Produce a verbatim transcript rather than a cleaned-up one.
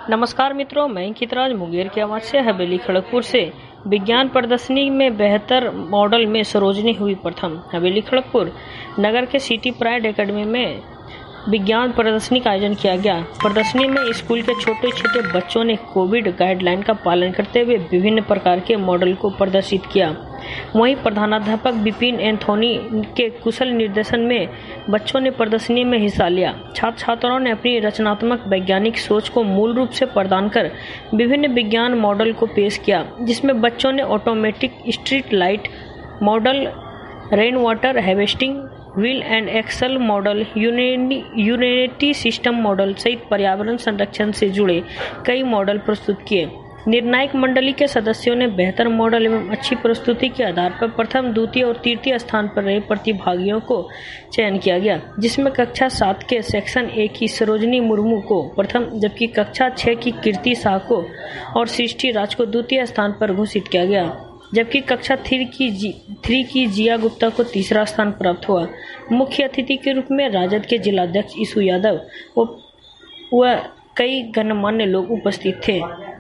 नमस्कार मित्रों, मैं अंकितराज मुंगेर की आवाज से हवेली खड़गपुर से। विज्ञान प्रदर्शनी में बेहतर मॉडल में सरोजनी हुई प्रथम। हवेली खड़गपुर नगर के सिटी प्राइड एकेडमी में विज्ञान प्रदर्शनी का आयोजन किया गया। प्रदर्शनी में स्कूल के छोटे छोटे बच्चों ने कोविड गाइडलाइन का पालन करते हुए विभिन्न प्रकार के मॉडल को प्रदर्शित किया। वहीं प्रधानाध्यापक विपिन एंथोनी के कुशल निर्देशन में बच्चों ने प्रदर्शनी में हिस्सा लिया। छात्र छात्राओं ने अपनी रचनात्मक वैज्ञानिक सोच को मूल रूप से प्रदान कर विभिन्न विज्ञान मॉडल को पेश किया, जिसमें बच्चों ने automatic street light model, rain water harvesting, wheel and axle model, unity system model सहित पर्यावरण संरक्षण से जुड़े कई मॉडल प्रस्तुत किए। निर्णायक मंडली के सदस्यों ने बेहतर मॉडल एवं अच्छी प्रस्तुति के आधार पर प्रथम, द्वितीय और तृतीय स्थान पर रहे प्रतिभागियों को चयन किया गया, जिसमें कक्षा सात के सेक्शन ए की सरोजनी मुर्मू को प्रथम, जबकि कक्षा छह की कीर्ति शाह को और सृष्टि राज को द्वितीय स्थान पर घोषित किया गया, जबकि कक्षा थ्री की जी थ्री की जिया गुप्ता को तीसरा स्थान प्राप्त हुआ। मुख्य अतिथि के रूप में राजद के जिलाध्यक्ष ईसु यादव व कई गणमान्य लोग उपस्थित थे।